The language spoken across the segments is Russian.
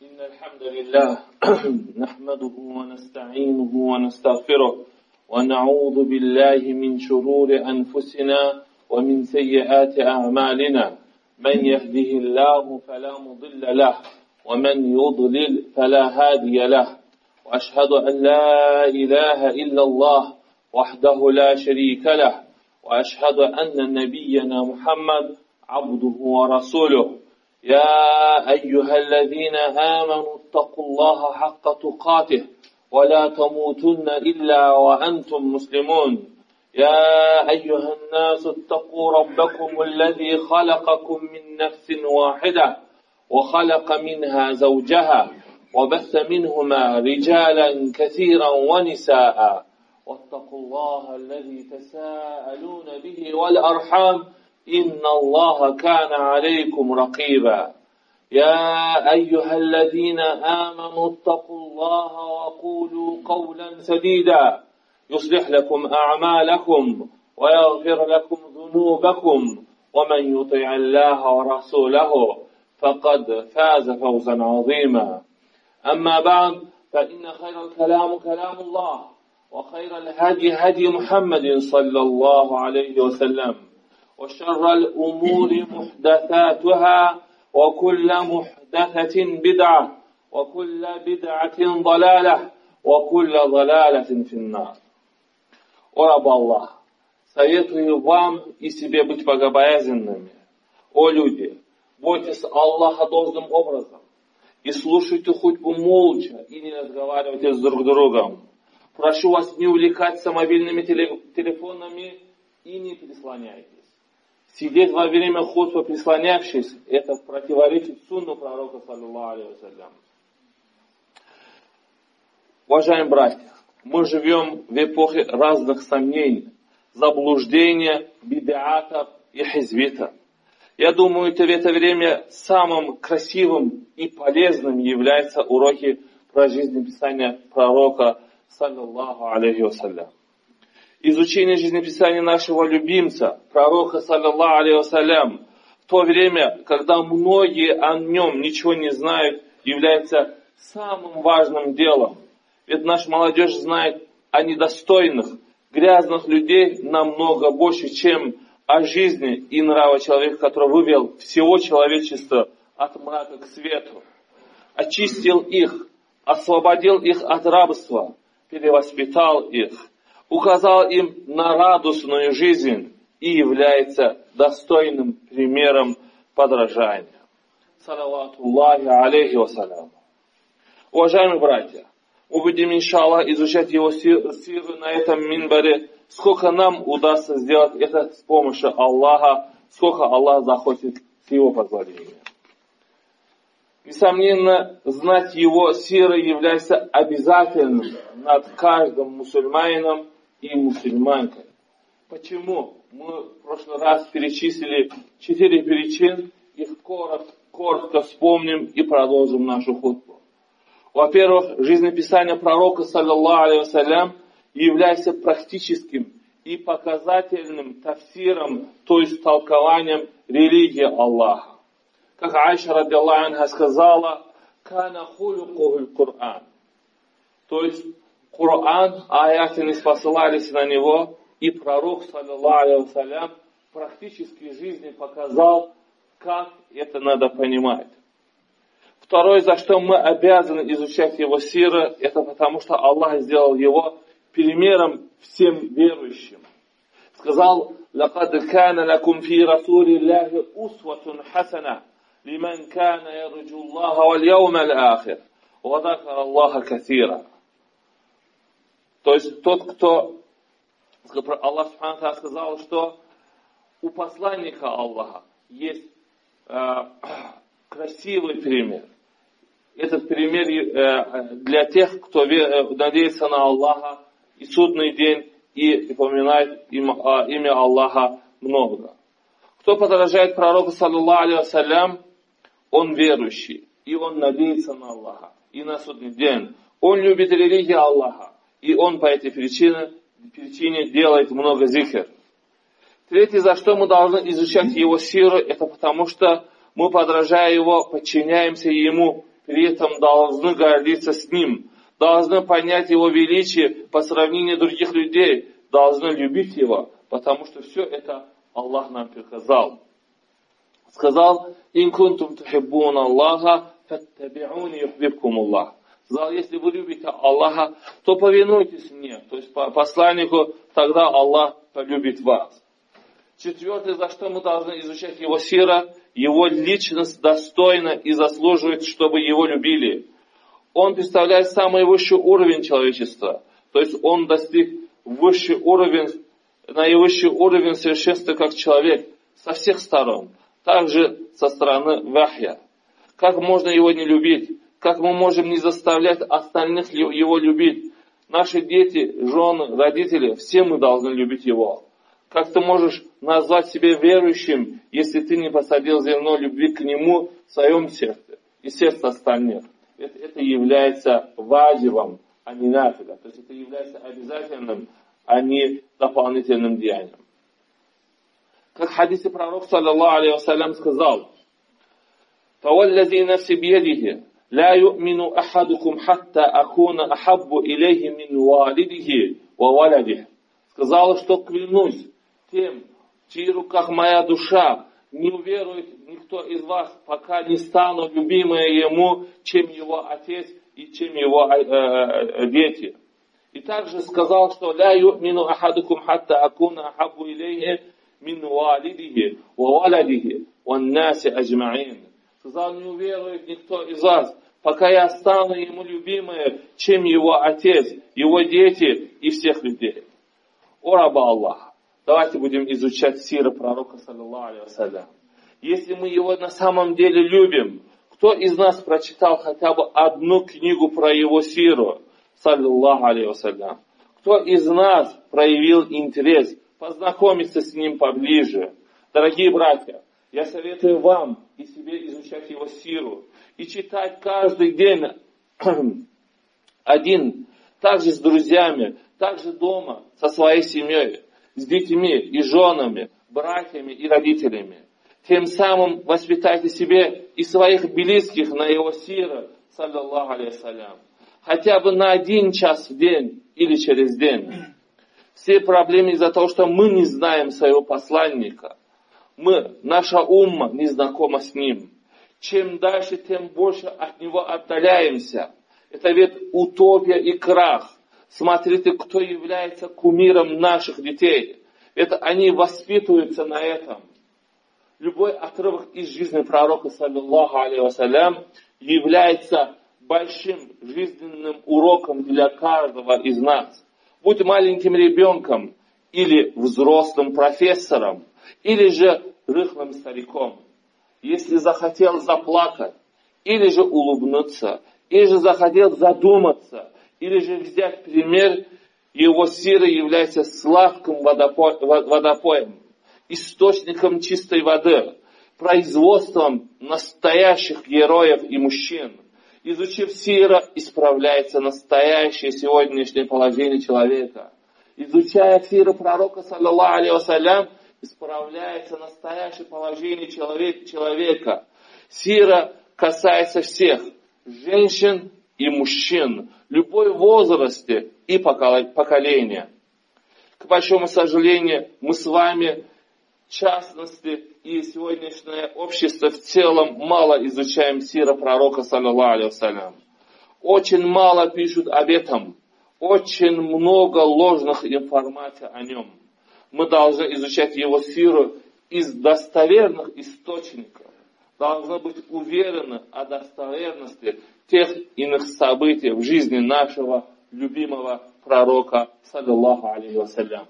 إن الحمد لله نحمده ونستعينه ونستغفره ونعوذ بالله من شرور أنفسنا ومن سيئات أعمالنا من يهده الله فلا مضل له ومن يضلل فلا هادي له وأشهد أن لا إله إلا الله وحده لا شريك له وأشهد أن نبينا محمد عبده ورسوله يا أيها الذين آمنوا اتقوا الله حق تقاته ولا تموتن إلا وأنتم مسلمون يا أيها الناس اتقوا ربكم الذي خلقكم من نفس واحدة وخلق منها زوجها وبث منهما رجالا كثيرا ونساء واتقوا الله الذي تساءلون به والأرحام إن الله كان عليكم رقيبا يا أيها الذين آمنوا اتقوا الله وقولوا قولا سديدا يصلح لكم أعمالكم ويغفر لكم ذنوبكم ومن يطع الله ورسوله فقد فاز فوزا عظيما أما بعد فإن خير الكلام كلام الله وخير الهدي هدي محمد صلى الله عليه وسلم وشر الأمور محدثاتها وكل محدثة بدعة وكل بدعة ضلالة وكل ضلالة في النار. О раб Аллах, советую вам и себе быть богобоязненными. О люди, бойтесь Аллаха должным образом и слушайте хутбу молча и не разговаривайте с друг другом. Прошу вас не увлекаться мобильными телефонами и не прислоняйтесь. Сидеть во время хутбы, прислонявшись, это противоречит сунну пророка, саллаллаху алейхи ва саллям. Уважаемые братья, мы живем в эпохе разных сомнений, заблуждения, бид'атов и хизвитов. Я думаю, в это время самым красивым и полезным являются уроки про жизнеписание пророка, саллаллаху алейхи ва саллям. Изучение жизнеписания нашего любимца, пророка, саллаллаху алейхи ва саллям, в то время, когда многие о нем ничего не знают, является самым важным делом. Ведь наша молодежь знает о недостойных, грязных людей намного больше, чем о жизни и нраве человека, который вывел всего человечества от мрака к свету, очистил их, освободил их от рабства, перевоспитал их, указал им на радостную жизнь и является достойным примером подражания. Салаватуллахи алейхи вассалям. Уважаемые братья, мы будем, иншаллах, изучать его сиру на этом минбаре. Сколько нам удастся сделать это с помощью Аллаха, сколько Аллах захочет с его позволения. Несомненно, знать его сиру является обязательным над каждым мусульманином и мусульманкой. Почему? Мы в прошлый раз перечислили 4 причин, их коротко вспомним и продолжим нашу хутбу. Во-первых, жизнеписание пророка, саллаллаху алейхи ва саллям, является практическим и показательным тафсиром, то есть толкованием религии Аллаха. Как Айша радиаллаху анха сказала, «Кана хулюкухуль Кур'ан». То есть, Коран, аяты не спосылались на него, и пророк, саллаллаху алейхи ва саллям, в практической жизни показал, как это надо понимать. Второе, за что мы обязаны изучать его сиру, это потому, что Аллах сделал его примером всем верующим. Сказал, «Лакад кана лакум фи расулиллахи усватун хасана, лиман кана ярджу Аллаха валь яумал ахир, ва закара Аллаха касира». То есть тот, кто, Аллах Субхану сказал, что у посланника Аллаха есть красивый пример. Этот пример для тех, кто надеется на Аллаха и судный день, и упоминает имя Аллаха много. Кто подражает пророку, саллаллаху алейхи ва саллям, он верующий, и он надеется на Аллаха, и на судный день. Он любит религию Аллаха, и он по этой причине делает много зикр. Третье, за что мы должны изучать его сиру, это потому что мы, подражая его, подчиняемся ему при этом должны гордиться с ним, должны понять его величие по сравнению других людей, должны любить его, потому что все это Аллах нам приказал. Сказал: «Ин кунтум тухиббуна Аллаха, фаттаби'уни юхбибкум Аллах». Сказал: если вы любите Аллаха, то повинуйтесь мне, то есть посланнику, тогда Аллах полюбит вас. Четвертое, за что мы должны изучать его сира, его личность достойна и заслуживает, чтобы его любили. Он представляет самый высший уровень человечества, то есть он достиг наивысший уровень совершенства как человек со всех сторон, также со стороны вахья. Как можно его не любить? Как мы можем не заставлять остальных его любить? Наши дети, жены, родители, все мы должны любить его. Как ты можешь назвать себя верующим, если ты не посадил зерно любви к нему в своем сердце и сердце остальных? Это является ваджибом, а не нафиля. То есть это является обязательным, а не дополнительным деянием. Как в хадисе пророк, саллаллаху алейхи вассалям, сказал: «Фаваллази нафси бьядихи, ла ю'мину ахадукум хатта акуна ахаббу илейхи мин валидихи ва валадихи». Сказал, что клянусь тем, в чьих руках моя душа, не уверует никто из вас, пока не стану любимая ему, чем его отец и чем его дети. И также сказал, что ла ю'мину ахадукум хатта акуна ахаббу илейхи мин валидихи ва валадихи ван наси аджмаин. Сказал: не уверует никто из вас, пока я стану ему любимой, чем его отец, его дети и всех людей. О раба Аллаха, давайте будем изучать сиру пророка, саллаллаху алейхи вассалям. Если мы его на самом деле любим, кто из нас прочитал хотя бы одну книгу про его сиру, саллаллаху алейхи вассалям? Кто из нас проявил интерес познакомиться с ним поближе? Дорогие братья, я советую вам и себе изучать его сиру и читать каждый день один, также с друзьями, также дома, со своей семьей, с детьми и женами, братьями и родителями. Тем самым воспитайте себе и своих близких на его сиру, саллаллаху алейхи вассалям. Хотя бы на 1 час в день или через день. Все проблемы из-за того, что мы не знаем своего посланника. Наша умма не знакома с ним. Чем дальше, тем больше от него отдаляемся. Это ведь утопия и крах. Смотрите, кто является кумиром наших детей. Это они воспитываются на этом. Любой отрывок из жизни пророка, саллаллаху алейхи вассалям, является большим жизненным уроком для каждого из нас. Будь маленьким ребенком, или взрослым профессором, или же рыхлым стариком. Если захотел заплакать, или же улыбнуться, или же захотел задуматься, или же взять пример, его сира является сладким водопоем, источником чистой воды, производством настоящих героев и мужчин. Изучив сира, исправляется настоящее сегодняшнее положение человека. Изучая сиру пророка, саллаллаху алейхи вассалям, исправляется настоящее положение человека. Сира касается всех, женщин и мужчин, любой возрасте и поколения. К большому сожалению, мы с вами, в частности, и сегодняшнее общество в целом мало изучаем сиру пророка, саллаллаху алейхи вассалям. Очень мало пишут об этом. Очень много ложных информаций о нем. Мы должны изучать его сиру из достоверных источников. Должны быть уверены о достоверности тех иных событий в жизни нашего любимого пророка, саллаллаху алейхи вассалям.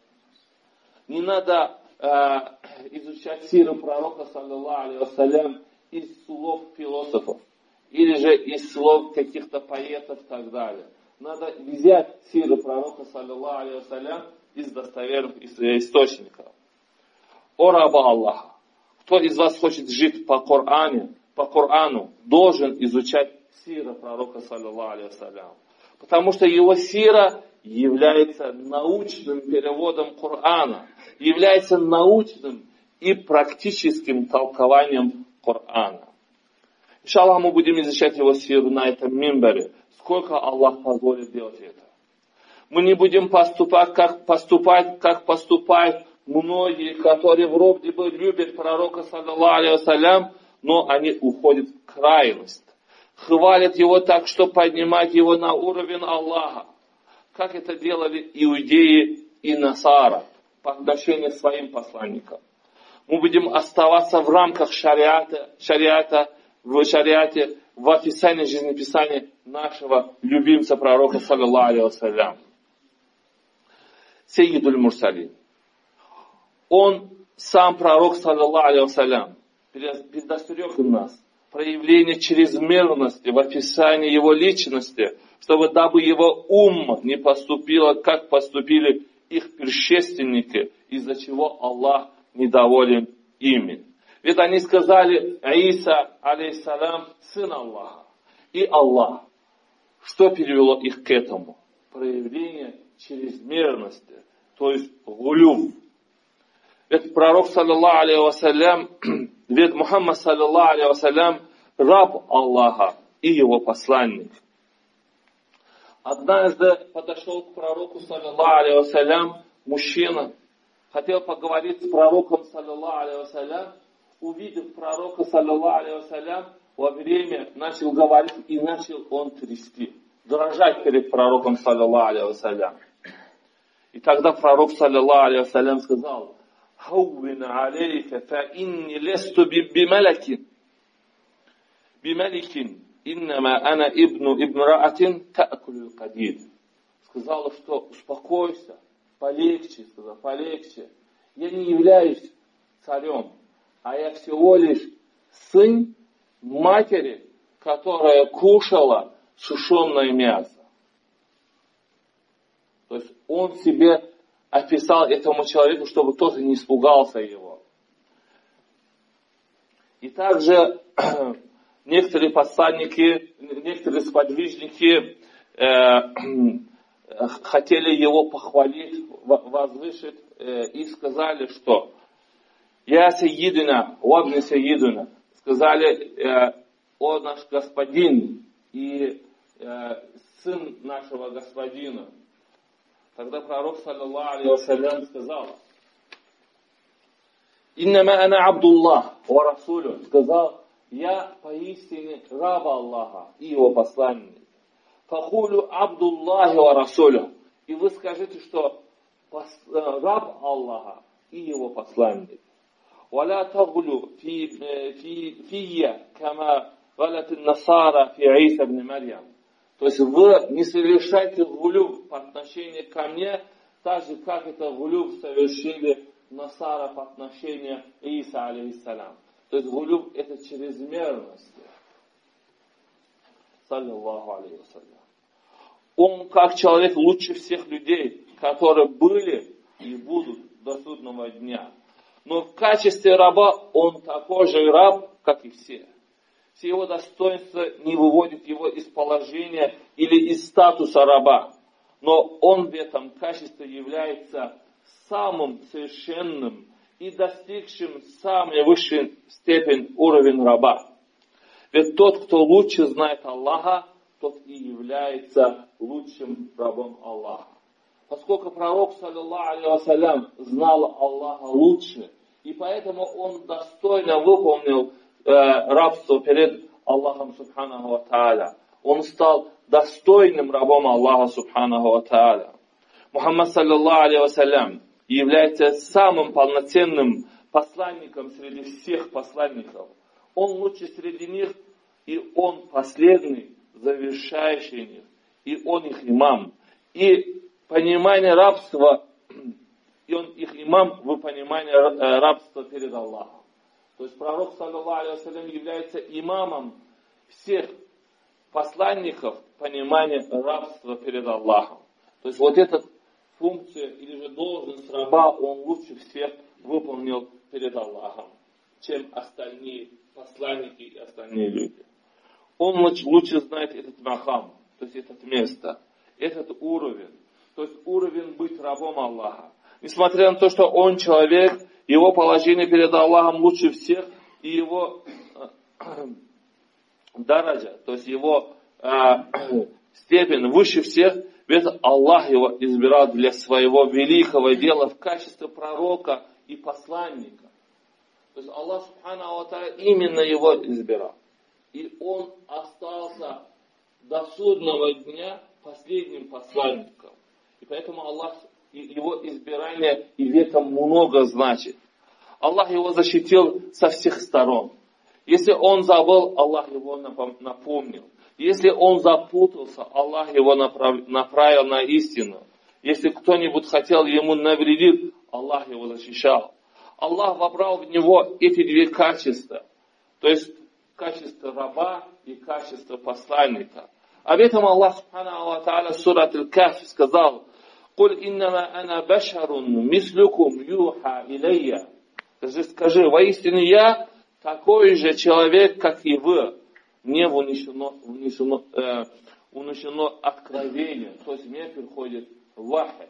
Не надо изучать сиру пророка, саллаллаху алейхи вассалям, из слов философов, или же из слов каких-то поэтов и так далее. Надо взять сиру пророка, саллаллаху алейхи вассалям, из достоверных источников. О раба Аллаха, кто из вас хочет жить по Корану, должен изучать сиру пророка, саллаллаху алейхи вассалям. Потому что его сира является научным переводом Корана, является научным и практическим толкованием Корана. Иншаллах, мы будем изучать его сиру на этом мимбаре. Сколько Аллах позволит делать это. Мы не будем поступать, как поступают многие, которые вроде бы любят пророка, саллаллаху алейхи вассалям, но они уходят в крайность. Хвалят его так, что поднимать его на уровень Аллаха. Как это делали иудеи и насара по отношению к своим посланникам. Мы будем оставаться в рамках шариата, в описании жизнеписания нашего любимца пророка, саллаллаху алейхи вассалям. Сайидуль Мурсалин. Он, сам пророк, саллаллаху алейхи вассалям, предостерег нас проявление чрезмерности в описании его личности, чтобы дабы его ум не поступило, как поступили их предшественники, из-за чего Аллах недоволен ими. Ведь они сказали: Иса, алейхиссалям, сын Аллаха. И Аллах. Что привело их к этому? Проявление чрезмерности, то есть гулюв. Ведь пророк, саллаллаху алейхи вассалям, ведь Мухаммад, саллаллаху алейхи вассалям, раб Аллаха и его посланник. Однажды подошел к пророку, саллаллаху алейхи вассалям, мужчина, хотел поговорить с пророком, саллаллаху алейхи вассалям, увидев пророка, саллаллаху алейхи вассалям, во время начал говорить и начал он трясти, дрожать перед пророком, саллаллаху алейхи вассалям. И тогда пророк, саллаллаху алейхи вассалям, сказал: «Хаувин алейка, фа инни лесту бималикин, иннама ана ибну ибмраатин та'кулю кадид». Сказал, что успокойся, полегче, сказал, полегче. Я не являюсь царем, а я всего лишь сын матери, которая кушала сушеное мясо. То есть он себе описал этому человеку, чтобы тот не испугался его. И также некоторые посланники, некоторые сподвижники хотели его похвалить, возвысить и сказали, что «Я сайидина, вабни сайидина». Сказали: «О наш господин и сын нашего господина». Тогда пророк, саллаллаху алейхи вассалям, сказал: «Иннама ана Абдуллах ва Расулю». Сказал: «Я поистине раб Аллаха и его посланник». «Фахулю Абдуллахи ва Расулю». И вы скажите, что раб Аллаха и его посланник. «Валя тагулю фия, кама галат насара фи Иса ибн Марьям». То есть вы не совершайте гулюв по отношению ко мне, так же, как это гулюв совершили насара по отношению к Иса, алейхиссалям. То есть гулюв — это чрезмерность. Саллаллаху алейхи вассалям. Он, как человек, лучше всех людей, которые были и будут до судного дня. Но в качестве раба он такой же раб, как и все. Все его достоинства не выводят его из положения или из статуса раба. Но он в этом качестве является самым совершенным и достигшим самой высшей степени уровень раба. Ведь тот, кто лучше знает Аллаха, тот и является лучшим рабом Аллаха. Поскольку пророк, саллаллаху алейхи вассалям, знал Аллаха лучше, и поэтому он достойно выполнил рабство перед Аллахом субханаху ва тааля. Он стал достойным рабом Аллаха субханаху ва тааля. Мухаммад, саллаллаху алейхи вассалям, является самым полноценным посланником среди всех посланников. Он лучший среди них, и он последний, завершающий их, и он их имам. И понимание рабства, и он их имам в понимании рабства перед Аллахом. То есть пророк, саллаллаху алейхи вассалям, является имамом всех посланников понимания рабства перед Аллахом. То есть вот эта функция или же должность раба он лучше всех выполнил перед Аллахом, чем остальные посланники и остальные люди. Он лучше знает этот махам, то есть это место, этот уровень, то есть уровень быть рабом Аллаха. Несмотря на то, что он человек, его положение перед Аллахом лучше всех, и его дараджа, то есть его степень выше всех, ведь Аллах его избирал для своего великого дела в качестве пророка и посланника. То есть Аллах Субхану ва Тааля именно его избирал. И он остался до судного дня последним посланником. И поэтому Аллах, его избирание и в этом много значит. Аллах его защитил со всех сторон. Если он забыл, Аллах его напомнил. Если он запутался, Аллах его направил на истину. Если кто-нибудь хотел ему навредить, Аллах его защищал. Аллах вобрал в него эти две качества. То есть качество раба и качество посланника. Об этом Аллах Субхану ва Тааля в сурат Аль-Каф сказал: «Куль иннама ана башарун мислюкум юха илейя». Скажи, воистину я такой же человек, как и вы. Мне унесено откровение, то есть мне приходит вахи.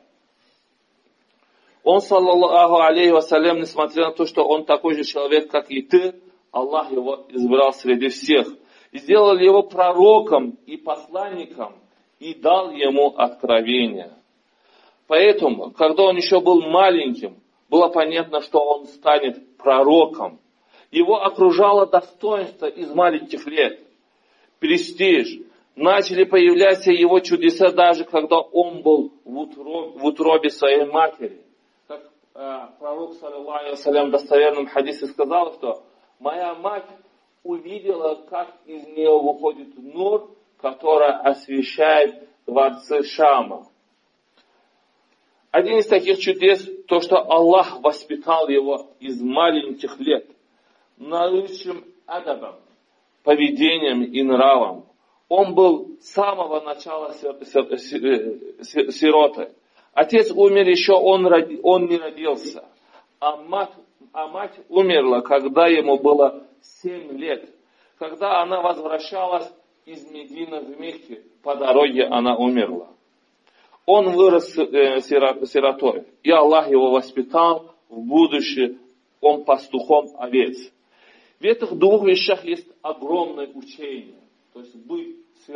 Он, саллаллаху алейхи вассалям, несмотря на то, что он такой же человек, как и ты, Аллах его избрал среди всех. И сделал его пророком и посланником, и дал ему откровение. Поэтому, когда он еще был маленьким, было понятно, что он станет пророком. Его окружало достоинство из маленьких лет, престиж. Начали появляться его чудеса даже когда он был в утробе своей матери. Как пророк, саллаллаху алейхи вассалям, в достоверном хадисе сказал, что моя мать увидела, как из нее выходит нур, который освещает дворцы Шама. Один из таких чудес, то, что Аллах воспитал его из маленьких лет наилучшим адабом, поведением и нравом. Он был с самого начала сиротой. Отец умер еще, он не родился. А мать умерла, когда ему было 7 лет. Когда она возвращалась из Медины в Мекке, по дороге она умерла. Он вырос сиротой. И Аллах его воспитал в будущее. Он пастухом овец. В этих двух вещах есть огромное учение. То есть быть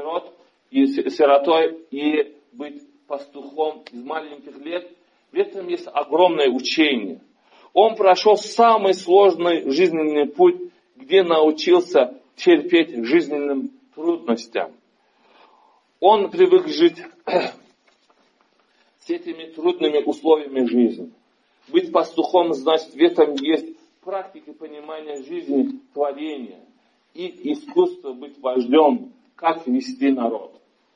сиротой и быть пастухом из маленьких лет. В этом есть огромное учение. Он прошел самый сложный жизненный путь, где научился терпеть жизненным трудностям. Он привык жить с этими трудными условиями жизни. Быть пастухом, значит, в этом есть практика понимания жизни, творения и искусство быть вождем, как вести народ.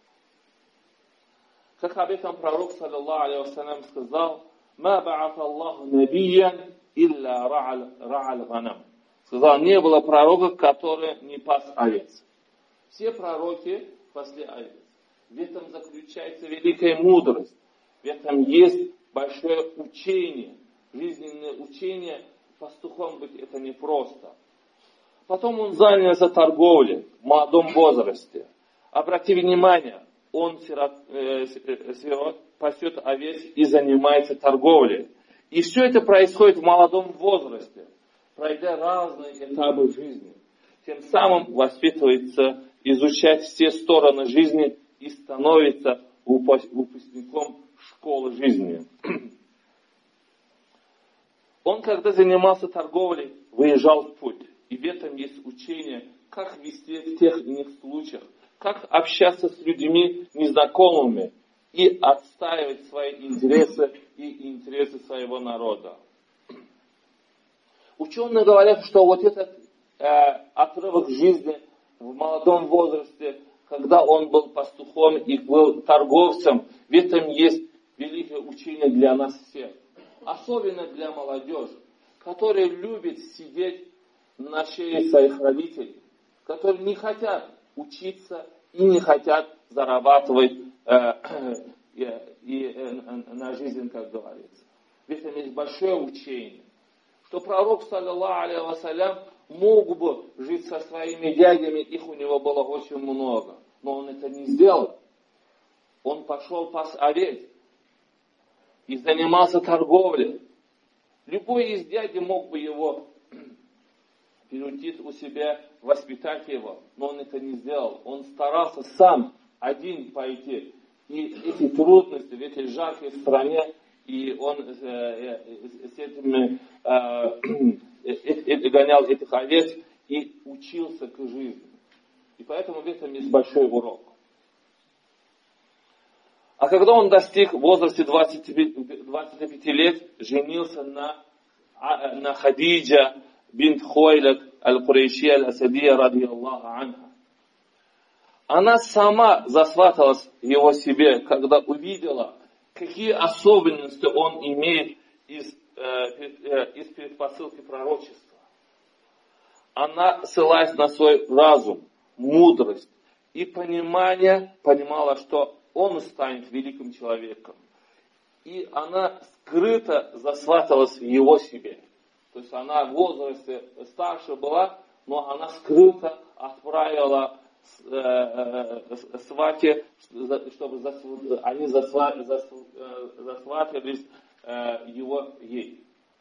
Как об этом пророк, саллаллаху алейхи вассалям, сказал: «Ма ба'ат Аллаху набиян илля ра'аль ганам». Сказал, не было пророка, который не пас овец. Все пророки пасли овец. В этом заключается великая мудрость. В этом есть большое учение, жизненное учение. Пастухом быть это непросто. Потом он занялся торговлей в молодом возрасте. Обратите внимание, он сирот, пасет овец и занимается торговлей. И все это происходит в молодом возрасте, пройдя разные этапы жизни. Тем самым воспитывается изучать все стороны жизни и становится выпускником школы жизни. Он, когда занимался торговлей, выезжал в путь. И в этом есть учение, как вести в тех или иных случаях, как общаться с людьми незнакомыми и отстаивать свои интересы и интересы своего народа. Ученые говорят, что вот этот отрывок жизни в молодом возрасте, когда он был пастухом и был торговцем, в этом есть великое учение для нас всех. Особенно для молодежи, которые любят сидеть на шее своих родителей, которые не хотят учиться и не хотят зарабатывать на жизнь, как говорится. В этом есть большое учение, что пророк, саллаллаху алейхи вассалям, мог бы жить со своими дядями, их у него было очень много, но он это не сделал. Он пошел пас овец и занимался торговлей. Любой из дядей мог бы его приютит у себя, воспитать его. Но он это не сделал. Он старался сам один пойти. И эти трудности в этой жаркой стране, и он с этим гонял этих овец и учился к жизни. И поэтому в этом есть большой урок. А когда он достиг в возрасте 25 лет, женился на Хадиджа бинт Хуайлад аль-Курейшия аль-Асадия ради Аллаха анха. Она сама засваталась его себе, когда увидела, какие особенности он имеет из предпосылки пророчества. Она, ссылаясь на свой разум, мудрость и понимание, понимала, что он станет великим человеком. И она скрыто засваталась его себе. То есть она в возрасте старше была, но она скрыто отправила свате, чтобы они засватались его ей.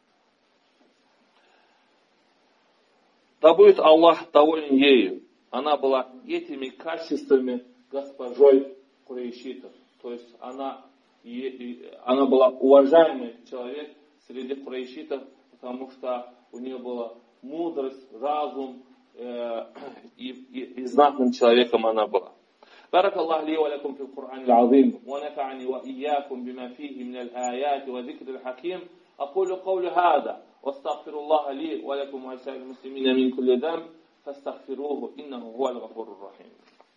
Да будет Аллах доволен ею. Она была этими качествами госпожой Курейшитов. То есть она была уважаемый человек среди Курейшитов, потому что у нее была мудрость, разум, и знатным человеком она была. بارك الله لي ولكم في القرآن العظيم ونفعني وإياكم بما فيه من الآيات وذكر الحكيم أقول قول هذا واستغفر الله لي ولكم ولسائر المسلمين من كل ذنب فاستغفروه إنه هو الغفور الرحيم.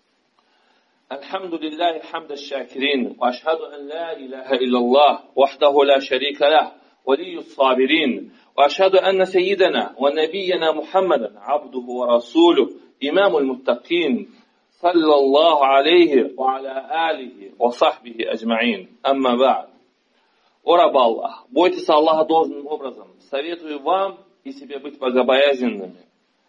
الحمد لله حمد الشاكرين وأشهد أن لا إله إلا الله وحده لا شريك له ولي الصابرين وأشهد أن سيدنا ونبينا محمدا عبده ورسوله إمام المتقين صلى الله عليه وعلى آله وصحبه أجمعين أما بعد. О раба Аллах, бойтесь Аллаха должным образом. Советую вам и себе быть богобоязненными.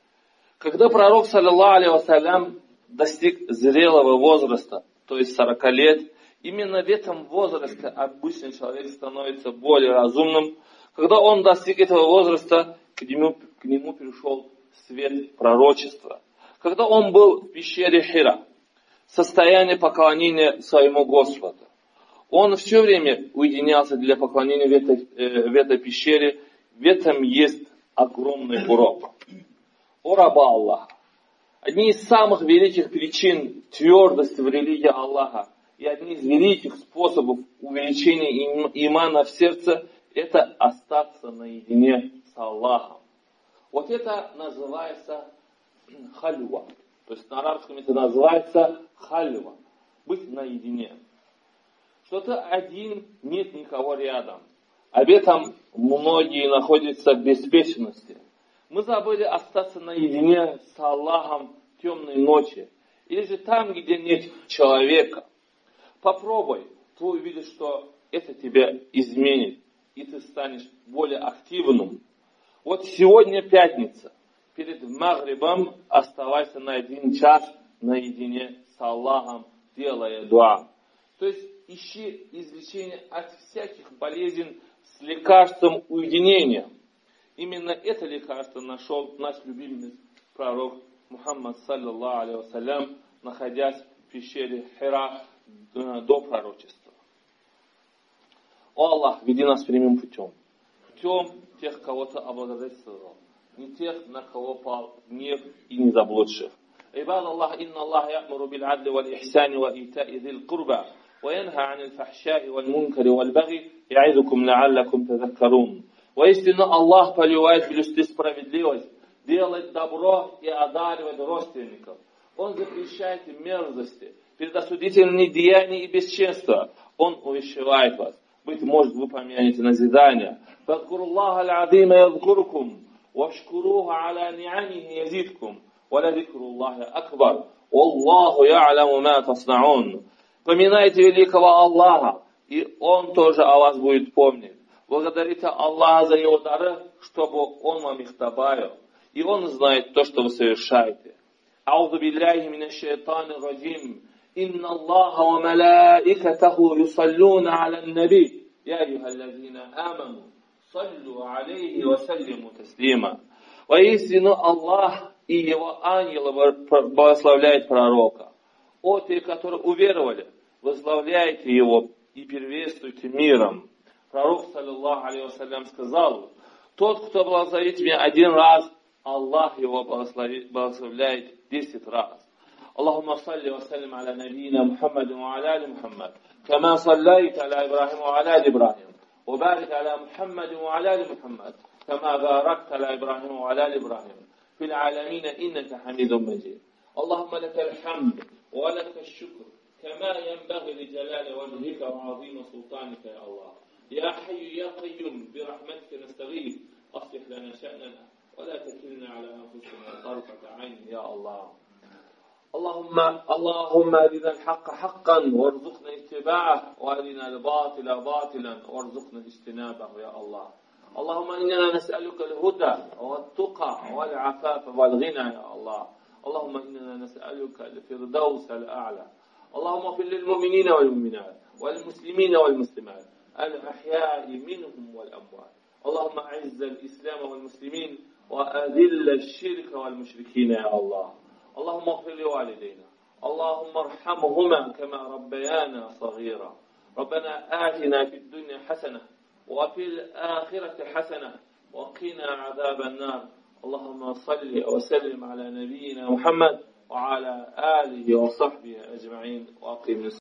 Когда пророк, саллаллаху алейхи вассалям, достиг зрелого возраста, то есть 40 лет, именно в этом возрасте обычный человек становится более разумным. Когда он достиг этого возраста, к нему пришел свет пророчества. Когда он был в пещере Хира, состояние поклонения своему Господу, он все время уединялся для поклонения в этой пещере. В этом есть огромный урок. О раба Аллаха! Одни из самых великих причин твердости в религии Аллаха и одни из великих способов увеличения имана в сердце – это остаться наедине с Аллахом. Вот это называется хальва. То есть на арабском это называется хальва. Быть наедине. Что ты один, нет никого рядом. Об этом многие находятся в беспечности. Мы забыли остаться наедине с Аллахом в темной ночи. Или же там, где нет человека. Попробуй, ты увидишь, что это тебя изменит. И ты станешь более активным. Вот сегодня пятница. Перед Магрибом оставайся на 1 час наедине с Аллахом, делая дуа. То есть ищи излечение от всяких болезней с лекарством уединения. Именно это лекарство нашел наш любимый пророк Мухаммад, саллаллаху алейхи вассалям, находясь в пещере Хира до пророчества. О Аллах, веди нас прямым путем. Путем тех, кого ты облагодетельствовал. Не тех, на кого пал гнев и не заблудших. عباد الله إن الله يأمر بالعدل والإحسان وإيتاء ذي القربى وينهى عن الفحشاء والمنكر والبغي يعظكم لعلكم تذكرون. Воистину Аллах повелевает блюсти справедливость, делать добро и одаривать родственников. Он запрещает мерзости, предосудительные деяния и бесчинства. Он увещевает вас. Быть может, вы помянете назидание. فاذكروا الله العظيم يذكركم واشكروه على نعمه يزدكم ولذكر الله أكبر والله يعلم ما تصنعون. Поминайте великого Аллаха, и Он тоже о вас будет помнить. Благодарите Аллаха за Его дары, чтобы Он вам их добавил. И Он знает то, что вы совершаете. أعوذ بالله من الشيطان الرجيم إن الله وملائكته يصلون على النبي يا أيها الذين آمنوا صلوا عليه وسلموا تسليما. Воистину Аллах и Его ангелы благословляют пророка. О, те, которые уверовали, возглавляйте его и приветствуйте миром. Пророк, саллиллаху алейхи вассалям, сказал: тот, кто благословит меня один раз, Аллах его благословляет 10 раз. اللهم صل وسلم على نبينا محمد وعلى آل محمد كما صليت على إبراهيم وعلى آل إبراهيم وبارك على محمد وعلى آل محمد كما باركت على إبراهيم وعلى آل إبراهيم في العالمين إنك حميد مجيد. اللهم لك الحمد ولك الشكر كما ينبغي لجلال وجهك وعظيم سلطانك يا الله. يا حي يا قيوم برحمتك نستغيث أصلح لنا شأننا ولا تكلنا على أنفسنا طرفة عين يا الله. اللهم أرنا الحق حقا وارزقنا اتباعه وأرنا الباطل باطلا وارزقنا اجتنابه يا الله. اللهم إننا نسألك الهدى والتقى والعفاف والغنى يا الله. اللهم إننا نسألك الفردوس الأعلى. اللهم اغفر للمؤمنين والمؤمنات والمسلمين والمسلمات الأحياء منهم والأموات. اللهم أعز الإسلام والمسلمين وأذل الشرك والمشركين يا الله. اللهم اغفر لوالدينا، اللهم ارحمهما كما ربيانا صغيرا. ربنا آتنا في الدنيا حسنة وفي الآخرة حسنة وقنا عذاب النار. اللهم صل وسلم على نبينا محمد وعلى آله وصحبه أجمعين وأقم